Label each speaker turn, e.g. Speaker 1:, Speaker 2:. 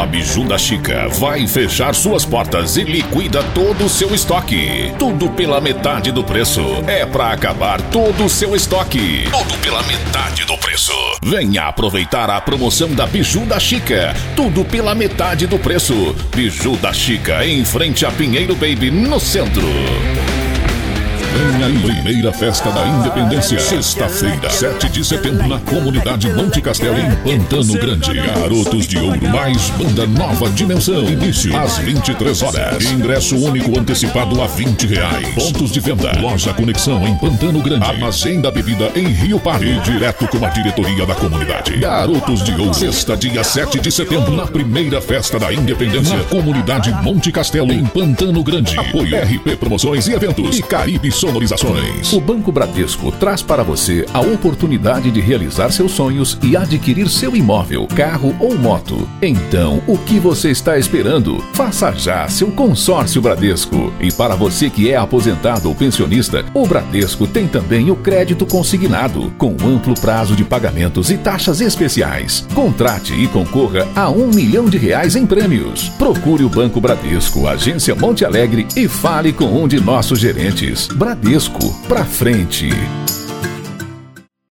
Speaker 1: A Biju da Chica vai fechar suas portas e liquida todo o seu estoque. Tudo pela metade do preço. É pra acabar todo o seu estoque. Tudo pela metade do preço. Venha aproveitar a promoção da Biju da Chica. Tudo pela metade do preço. Biju da Chica, em frente a Pinheiro Baby, no centro. Vem aí, primeira festa da Independência, sexta-feira, 7 de setembro, na comunidade Monte Castelo, em Pantano Grande. Garotos de Ouro, mais banda Nova Dimensão. Início às 23 horas. Ingresso único antecipado a R$20. Pontos de venda: Loja Conexão em Pantano Grande, Armazém da Bebida em Rio Pardo, e direto com a diretoria da comunidade. Garotos de Ouro, sexta, dia 7 de setembro, na primeira festa da Independência, na comunidade Monte Castelo, em Pantano Grande. Apoio RP Promoções e Eventos e Caribe Sonorizações.
Speaker 2: O Banco Bradesco traz para você a oportunidade de realizar seus sonhos e adquirir seu imóvel, carro ou moto. Então, o que você está esperando? Faça já seu consórcio Bradesco. E para você que é aposentado ou pensionista, o Bradesco tem também o crédito consignado, com amplo prazo de pagamentos e taxas especiais. Contrate e concorra a R$1 milhão em prêmios. Procure o Banco Bradesco, agência Monte Alegre, e fale com um de nossos gerentes. Bradesco, pra frente.